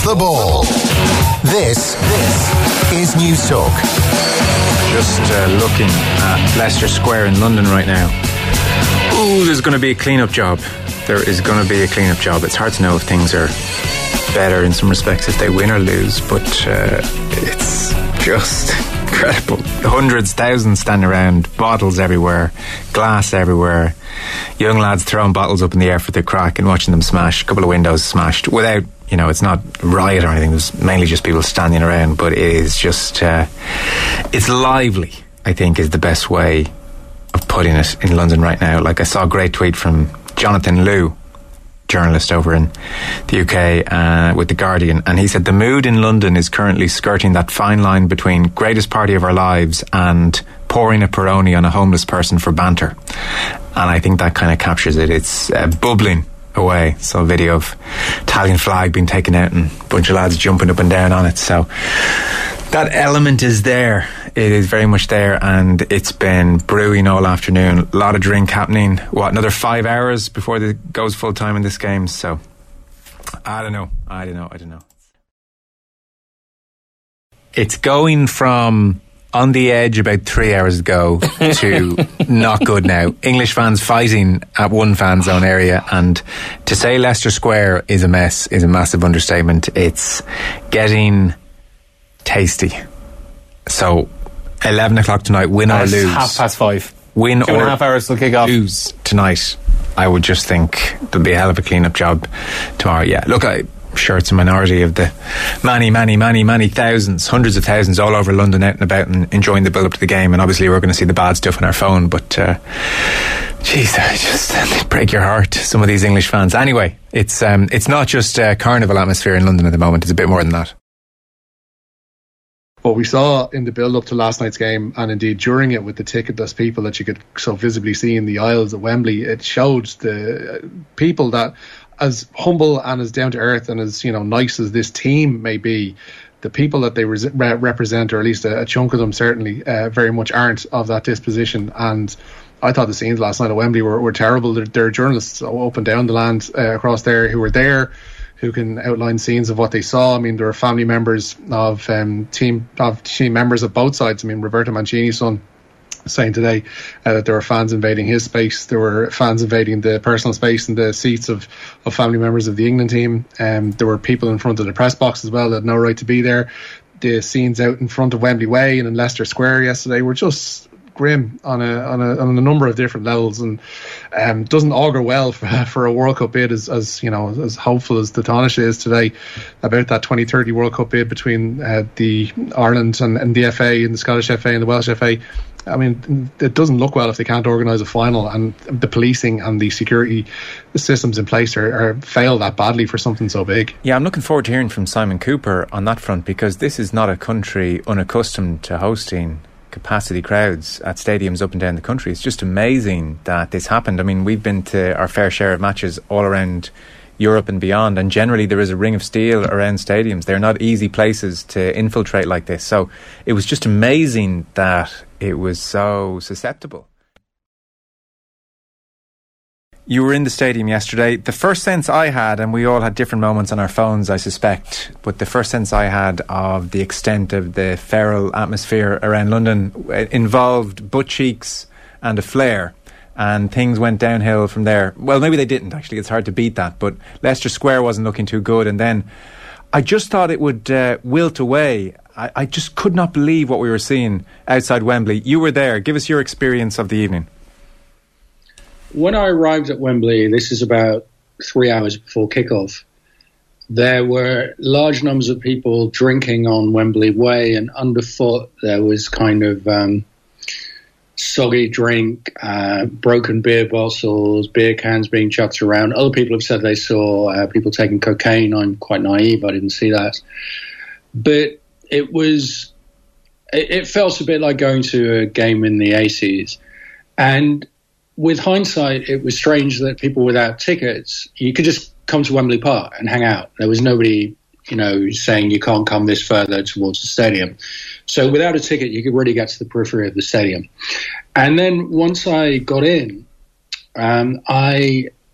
Owns the Ball. This is News Talk. Just looking at Leicester Square in London right now. Ooh, there's going to be a clean-up job. There is going to be a clean-up job. It's hard to know if things are better in some respects if they win or lose, but it's just incredible. Hundreds, thousands standing around, bottles everywhere, glass everywhere, young lads throwing bottles up in the air for the crack and watching them smash, a couple of windows smashed without, it's not a riot or anything. There's mainly just people standing around, but it is just it's lively, I think, is the best way of putting it in London right now. Like, I saw a great tweet from Jonathan Liu, journalist over in the UK with The Guardian, and he said the mood in London is currently skirting that fine line between greatest party of our lives and pouring a Peroni on a homeless person for banter. And I think that kind of captures it. It's bubbling away. So a video of Italian flag being taken out and a bunch of lads jumping up and down on it. So that element is there. It is very much there, and it's been brewing all afternoon. A lot of drink happening. Another 5 hours before it goes full time in this game. So I don't know. It's going from on the edge about 3 hours ago to not good now. English fans fighting at one fan zone area, and to say Leicester Square is a mess is a massive understatement. It's getting tasty. So 11 o'clock tonight, win or lose. 5:30. Win 2.5 hours till kick off. Lose tonight, I would just think there'll be a hell of a clean-up job tomorrow. Yeah, look, I'm sure it's a minority of the many thousands, hundreds of thousands all over London out and about and enjoying the build-up to the game. And obviously we're going to see the bad stuff on our phone, but geez, just break your heart, some of these English fans. Anyway, it's not just a carnival atmosphere in London at the moment. It's a bit more than that. What we saw in the build-up to last night's game, and indeed during it with the ticketless people that you could so visibly see in the aisles at Wembley, it showed the people that, as humble and as down-to-earth and as nice as this team may be, the people that they represent, or at least a chunk of them certainly, very much aren't of that disposition. And I thought the scenes last night at Wembley were terrible. There are journalists up and down the land across there who were there, who can outline scenes of what they saw. I mean, there were family members of team members of both sides. I mean, Roberto Mancini's son saying today that there were fans invading his space. There were fans invading the personal space and the seats of family members of the England team. There were people in front of the press box as well that had no right to be there. The scenes out in front of Wembley Way and in Leicester Square yesterday were just grim on a number of different levels, and doesn't augur well for a World Cup bid as hopeful as the Taoiseach is today about that 2030 World Cup bid between the Ireland and the FA and the Scottish FA and the Welsh FA. I mean, it doesn't look well if they can't organise a final, and the policing and the security systems in place are fail that badly for something so big. Yeah, I'm looking forward to hearing from Simon Cooper on that front, because this is not a country unaccustomed to hosting capacity crowds at stadiums up and down the country. It's just amazing that this happened. I mean, we've been to our fair share of matches all around Europe and beyond, and generally there is a ring of steel around stadiums. They're not easy places to infiltrate like this. So it was just amazing that it was so susceptible. You were in the stadium yesterday. The first sense I had, and we all had different moments on our phones, I suspect, but the first sense I had of the extent of the feral atmosphere around London involved butt cheeks and a flare, and things went downhill from there. Well, maybe they didn't, actually. It's hard to beat that, but Leicester Square wasn't looking too good, and then I just thought it would wilt away. I just could not believe what we were seeing outside Wembley. You were there. Give us your experience of the evening. When I arrived at Wembley, this is about 3 hours before kickoff, there were large numbers of people drinking on Wembley Way, and underfoot there was kind of soggy drink, broken beer bottles, beer cans being chucked around. Other people have said they saw people taking cocaine. I'm quite naive, I didn't see that. But it felt a bit like going to a game in the 80s. And with hindsight, it was strange that people without tickets, you could just come to Wembley Park and hang out. There was nobody, saying you can't come this further towards the stadium. So without a ticket, you could really get to the periphery of the stadium. And then once I got in, I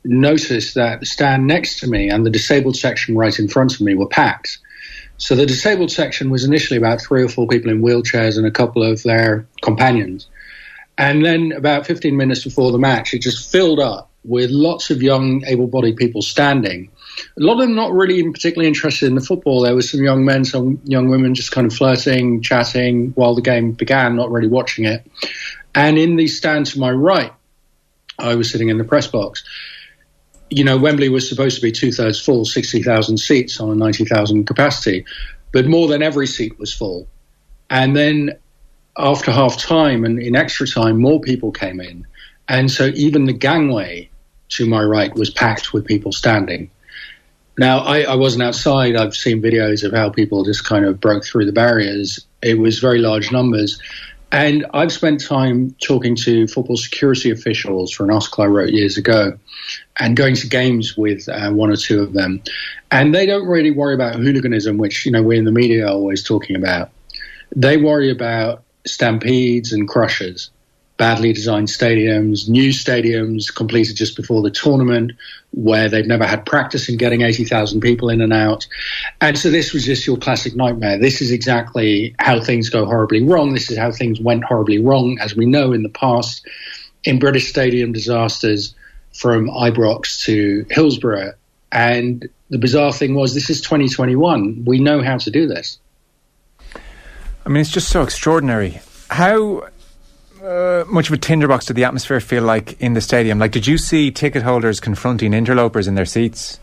noticed that the stand next to me and the disabled section right in front of me were packed. So the disabled section was initially about 3 or 4 people in wheelchairs and a couple of their companions. And then about 15 minutes before the match, it just filled up with lots of young, able-bodied people standing. A lot of them not really particularly interested in the football. There were some young men, some young women just kind of flirting, chatting while the game began, not really watching it. And in the stand to my right, I was sitting in the press box. You know, Wembley was supposed to be 2/3 full, 60,000 seats on a 90,000 capacity, but more than every seat was full. And then after half time and in extra time, more people came in. And so even the gangway to my right was packed with people standing. Now, I wasn't outside. I've seen videos of how people just kind of broke through the barriers. It was very large numbers. And I've spent time talking to football security officials for an article I wrote years ago and going to games with 1 or 2 of them. And they don't really worry about hooliganism, which, you know, we in the media are always talking about. They worry about stampedes and crushes, badly designed stadiums, new stadiums completed just before the tournament where they've never had practice in getting 80,000 people in and out. And so this was just your classic nightmare. This is exactly how things go horribly wrong. This is how things went horribly wrong, as we know in the past, in British stadium disasters from Ibrox to Hillsborough. And the bizarre thing was, this is 2021. We know how to do this. I mean, it's just so extraordinary. How much of a tinderbox did the atmosphere feel like in the stadium? Like, did you see ticket holders confronting interlopers in their seats?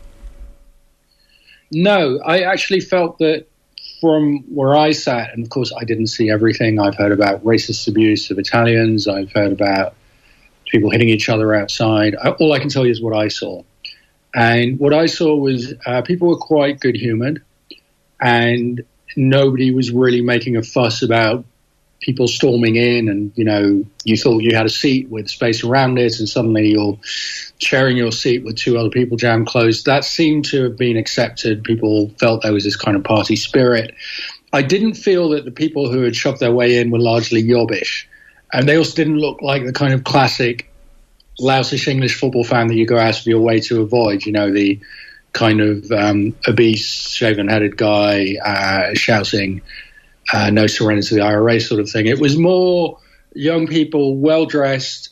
No, I actually felt that from where I sat, and of course I didn't see everything. I've heard about racist abuse of Italians. I've heard about people hitting each other outside. All I can tell you is what I saw. And what I saw was people were quite good-humoured, and nobody was really making a fuss about people storming in and, you know, you thought you had a seat with space around it and suddenly you're sharing your seat with 2 other people jammed close. That seemed to have been accepted. People felt there was this kind of party spirit. I didn't feel that the people who had shoved their way in were largely yobbish. And they also didn't look like the kind of classic loutish English football fan that you go out of your way to avoid, you know, the kind of obese, shaven-headed guy shouting, no surrender to the IRA sort of thing. It was more young people, well-dressed,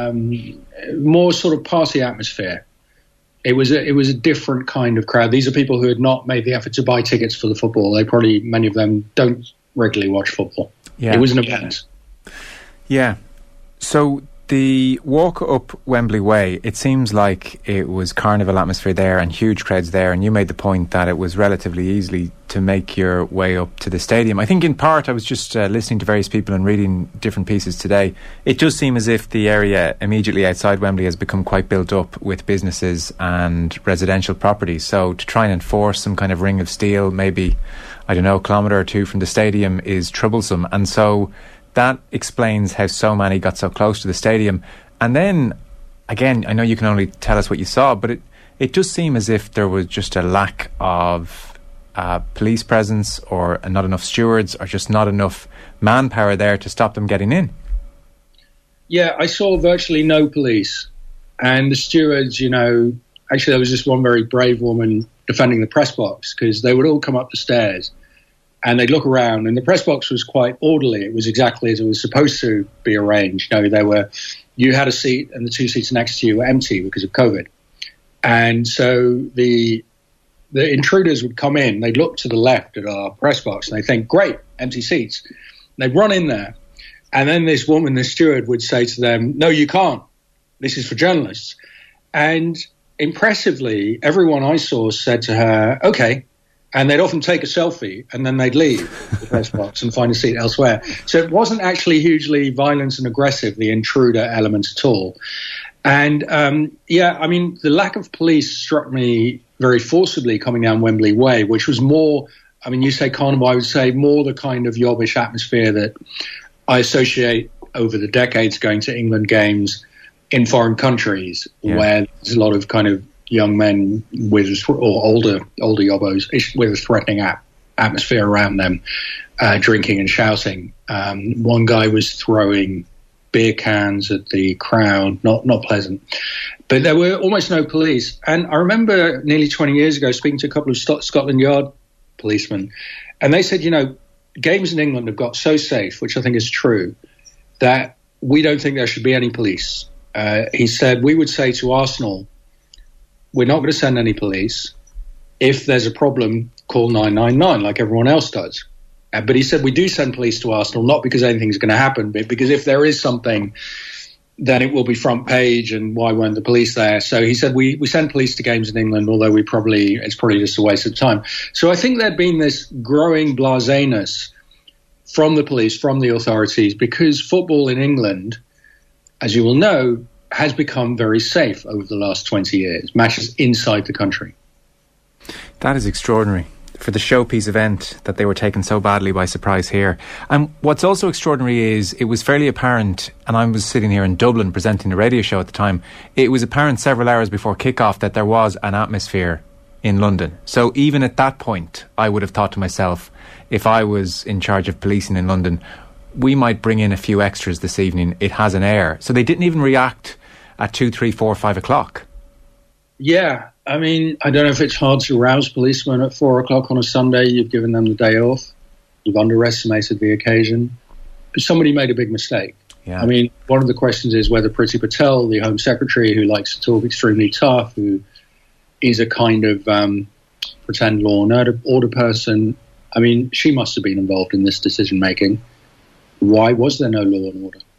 more sort of party atmosphere. It was a different kind of crowd. These are people who had not made the effort to buy tickets for the football. They probably, many of them, don't regularly watch football. Yeah. It was an event. Yeah. So the walk up Wembley Way, it seems like it was carnival atmosphere there and huge crowds there, and you made the point that it was relatively easily to make your way up to the stadium. I think in part, I was just listening to various people and reading different pieces today. It does seem as if the area immediately outside Wembley has become quite built up with businesses and residential properties. So to try and enforce some kind of ring of steel, maybe, I don't know, a kilometre or 2 from the stadium is troublesome. And so that explains how so many got so close to the stadium. And then, again, I know you can only tell us what you saw, but it does seem as if there was just a lack of police presence or not enough stewards or just not enough manpower there to stop them getting in. Yeah, I saw virtually no police. And the stewards, you know, actually there was just one very brave woman defending the press box because they would all come up the stairs and they'd look around, and the press box was quite orderly. It was exactly as it was supposed to be arranged. You know, you had a seat, and the 2 seats next to you were empty because of COVID. And so the intruders would come in. They'd look to the left at our press box, and they'd think, "Great, empty seats." And they'd run in there, and then this woman, the steward, would say to them, "No, you can't. This is for journalists." And impressively, everyone I saw said to her, "Okay." And they'd often take a selfie and then they'd leave the press box and find a seat elsewhere. So it wasn't actually hugely violent and aggressive, the intruder element at all. And, I mean, the lack of police struck me very forcibly coming down Wembley Way, which was more, I mean, you say carnival, I would say more the kind of yobbish atmosphere that I associate over the decades going to England games in foreign countries, where there's a lot of kind of young men or older yobbos with a threatening atmosphere around them, drinking and shouting. One guy was throwing beer cans at the crowd, not pleasant. But there were almost no police. And I remember nearly 20 years ago speaking to a couple of Scotland Yard policemen, and they said, games in England have got so safe, which I think is true, that we don't think there should be any police. He said, we would say to Arsenal, we're not going to send any police. If there's a problem, call 999 like everyone else does. But he said we do send police to Arsenal, not because anything's going to happen, but because if there is something, then it will be front page, and why weren't the police there? So he said we send police to games in England, although it's probably just a waste of time. So I think there'd been this growing blaseness from the police, from the authorities, because football in England, as you will know, has become very safe over the last 20 years, matches inside the country. That is extraordinary for the showpiece event that they were taken so badly by surprise here. And what's also extraordinary is it was fairly apparent, and I was sitting here in Dublin presenting a radio show at the time, it was apparent several hours before kick-off that there was an atmosphere in London. So even at that point, I would have thought to myself, if I was in charge of policing in London, we might bring in a few extras this evening. It has an air. So they didn't even react at 2, 3, 4, 5 o'clock. Yeah, I mean, I don't know if it's hard to rouse policemen at 4 o'clock on a Sunday. You've given them the day off. You've underestimated the occasion. But somebody made a big mistake. Yeah. I mean, one of the questions is whether Priti Patel, the Home Secretary, who likes to talk extremely tough, who is a kind of pretend law and order person, I mean, she must have been involved in this decision-making. Why was there no law and order?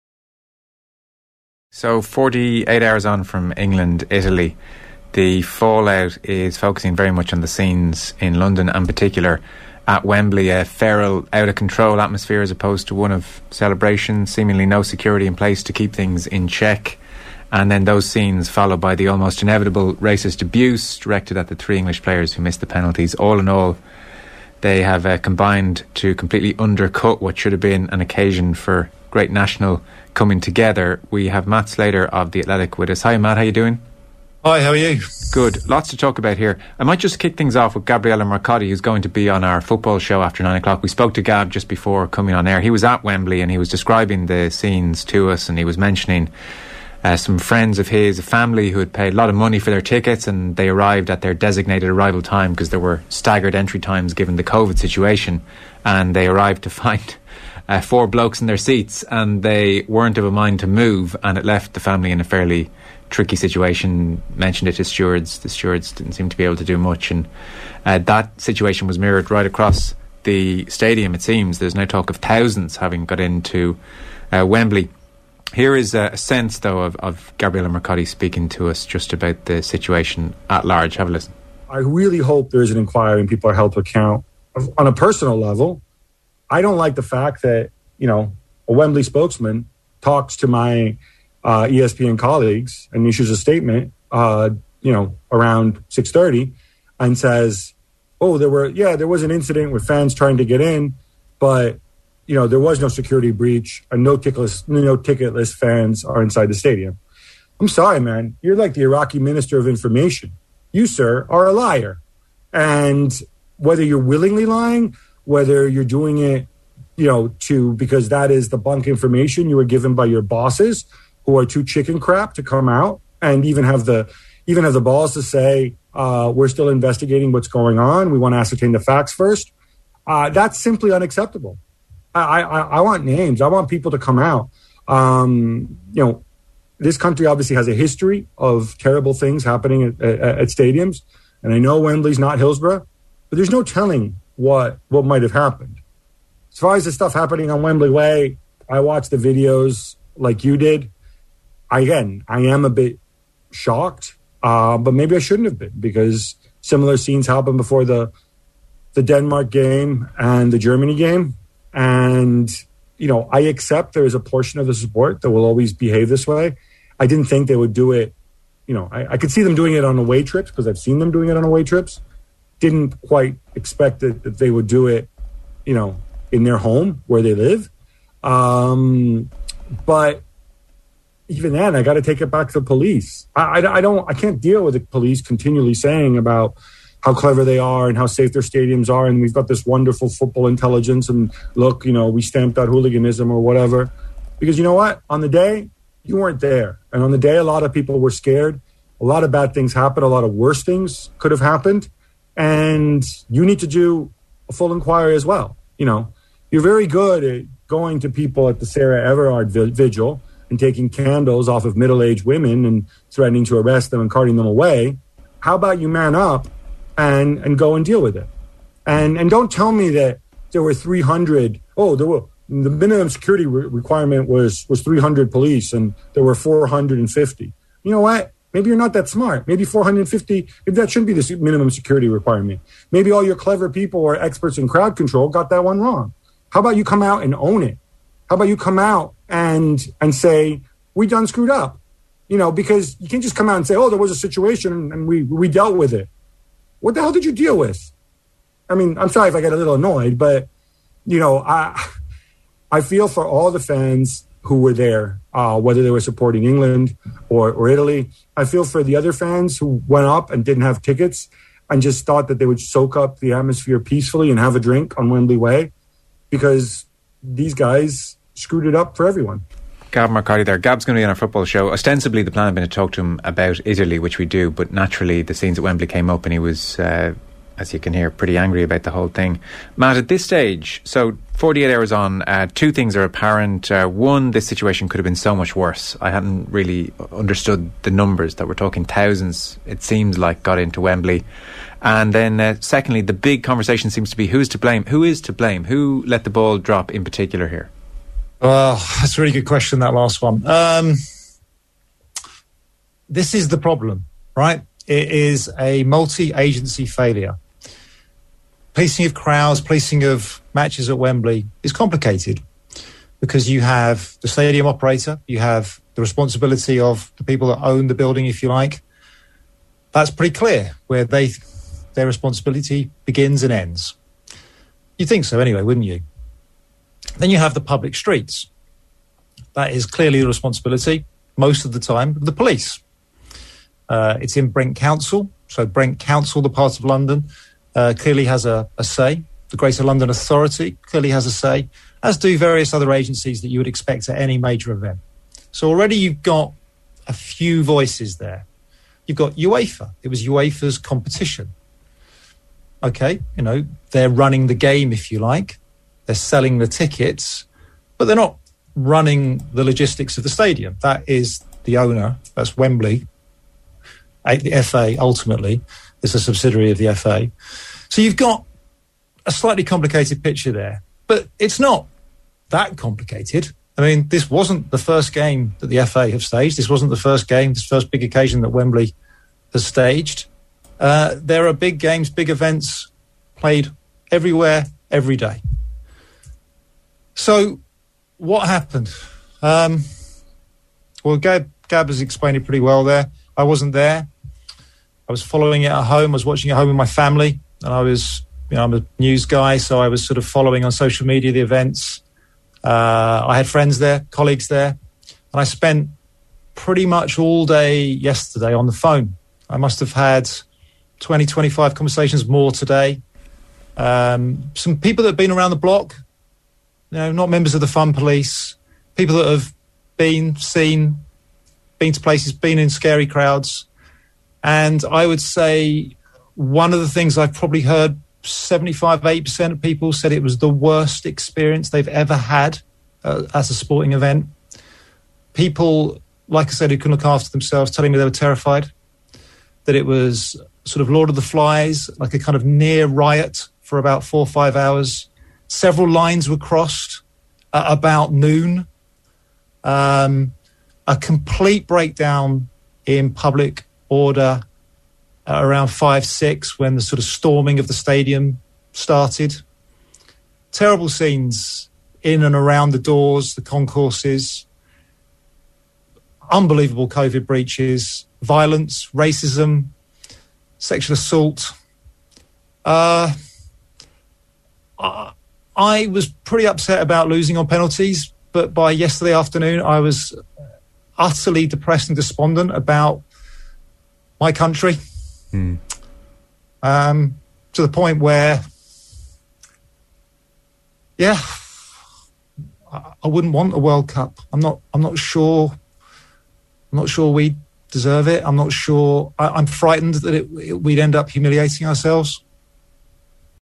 So 48 hours on from England, Italy, the fallout is focusing very much on the scenes in London, and in particular at Wembley, a feral, out-of-control atmosphere as opposed to one of celebration, seemingly no security in place to keep things in check. And then those scenes followed by the almost inevitable racist abuse directed at the 3 English players who missed the penalties. All in all, they have combined to completely undercut what should have been an occasion for great national coming together. We have Matt Slater of The Athletic with us. Hi Matt, how you doing? Hi, how are you? Good. Lots to talk about here. I might just kick things off with Gabriele Marcotti, who's going to be on our football show after 9 o'clock. We spoke to Gab just before coming on air. He was at Wembley and he was describing the scenes to us, and he was mentioning some friends of his, a family who had paid a lot of money for their tickets, and they arrived at their designated arrival time because there were staggered entry times given the COVID situation, and they arrived to find 4 blokes in their seats, and they weren't of a mind to move, and it left the family in a fairly tricky situation. Mentioned it to stewards. The stewards didn't seem to be able to do much, and that situation was mirrored right across the stadium. It seems there's now talk of thousands having got into Wembley. Here is a sense, though, of Gabriele Marcotti speaking to us just about the situation at large. Have a listen. I really hope there's an inquiry and people are held to account. On a personal level, I don't like the fact that, a Wembley spokesman talks to my ESPN colleagues and issues a statement, around 6:30 and says, there was an incident with fans trying to get in, but there was no security breach and no ticketless fans are inside the stadium. I'm sorry, man. You're like the Iraqi Minister of Information. You, sir, are a liar. And whether you're willingly lying, whether you're doing it, because that is the bunk information you were given by your bosses who are too chicken crap to come out and even have the balls to say, we're still investigating what's going on. We want to ascertain the facts first. That's simply unacceptable. I want names. I want people to come out. This country obviously has a history of terrible things happening at stadiums. And I know Wembley's not Hillsborough, but there's no telling what might have happened. As far as the stuff happening on Wembley Way, I watched the videos like you did. I am a bit shocked, but maybe I shouldn't have been, because similar scenes happened before the Denmark game and the Germany game. And, I accept there is a portion of the support that will always behave this way. I didn't think they would do it. I could see them doing it on away trips because I've seen them doing it on away trips. Didn't quite expect that they would do it, in their home where they live. But even then, I got to take it back to the police. I can't deal with the police continually saying about how clever they are and how safe their stadiums are. And we've got this wonderful football intelligence. And look, we stamped out hooliganism or whatever. Because you know what? On the day, you weren't there. And on the day, a lot of people were scared. A lot of bad things happened. A lot of worse things could have happened. And you need to do a full inquiry as well. You know, you're very good at going to people at the Sarah Everard vigil and taking candles off of middle-aged women and threatening to arrest them and carting them away. How about you man up and go and deal with it? And don't tell me that there were 300. The minimum security requirement was 300 police and there were 450. You know what? Maybe you're not that smart. Maybe 450, maybe that shouldn't be the minimum security requirement. Maybe all your clever people or experts in crowd control got that one wrong. How about you come out and own it? How about you come out and say, we done screwed up? You know, because you can't just come out and say, there was a situation and we dealt with it. What the hell did you deal with? I mean, I'm sorry if I get a little annoyed, but, you know, I feel for all the fans who were there, whether they were supporting England or Italy. I feel for the other fans who went up and didn't have tickets and just thought that they would soak up the atmosphere peacefully and have a drink on Wembley Way, because these guys screwed it up for everyone. Gab Marcotti there. Gab's going to be on our football show. Ostensibly, the plan had been to talk to him about Italy, which we do, but naturally the scenes at Wembley came up and he was, as you can hear, pretty angry about the whole thing. Matt, at this stage, so 48 hours on, two things are apparent. One, this situation could have been so much worse. I hadn't really understood the numbers, that we're talking thousands, it seems like, got into Wembley. And then secondly, the big conversation seems to be who's to blame? Who is to blame? Who let the ball drop in particular here? Well, that's a really good question, that last one. This is the problem, right? It is a multi-agency failure. Policing of crowds, policing of matches at Wembley is complicated because you have the stadium operator, you have the responsibility of the people that own the building, if you like. That's pretty clear where their responsibility begins and ends. You'd think so anyway, wouldn't you? Then you have the public streets. That is clearly the responsibility, most of the time, of the police. It's in Brent Council. So Brent Council, the part of London, clearly has a say. The Greater London Authority clearly has a say, as do various other agencies that you would expect at any major event. So already you've got a few voices there. You've got UEFA. It was UEFA's competition. Okay, you know, they're running the game, if you like. They're selling the tickets, but they're not running the logistics of the stadium. That is the owner. That's Wembley. The FA, ultimately, is a subsidiary of the FA. So you've got a slightly complicated picture there, but it's not that complicated. I mean, this wasn't the first game that the FA have staged. This wasn't the first game, this first big occasion that Wembley has staged. There are big games, big events played everywhere, every day. So what happened? Well, Gab has explained it pretty well there. I wasn't there. I was following it at home. I was watching it at home with my family. And I was, you know, I'm a news guy, so I was sort of following on social media the events. I had friends there, colleagues there. And I spent pretty much all day yesterday on the phone. I must have had 20, 25 conversations more today. Some people that have been around the block, you know, not members of the Fun Police, people that have been to places, been in scary crowds. And I would say one of the things I've probably heard, 75, 8% of people said it was the worst experience they've ever had as a sporting event. People, like I said, who couldn't look after themselves, telling me they were terrified, that it was sort of Lord of the Flies, like a kind of near riot for about 4 or 5 hours. Several lines were crossed at about noon. A complete breakdown in public order around 5, 6 when the sort of storming of the stadium started. Terrible scenes in and around the doors, the concourses. Unbelievable COVID breaches, violence, racism, sexual assault. I was pretty upset about losing on penalties, but by yesterday afternoon, I was utterly depressed and despondent about my country. To the point where, I wouldn't want a World Cup. I'm not sure we deserve it. I'm not sure. I'm frightened that we'd end up humiliating ourselves.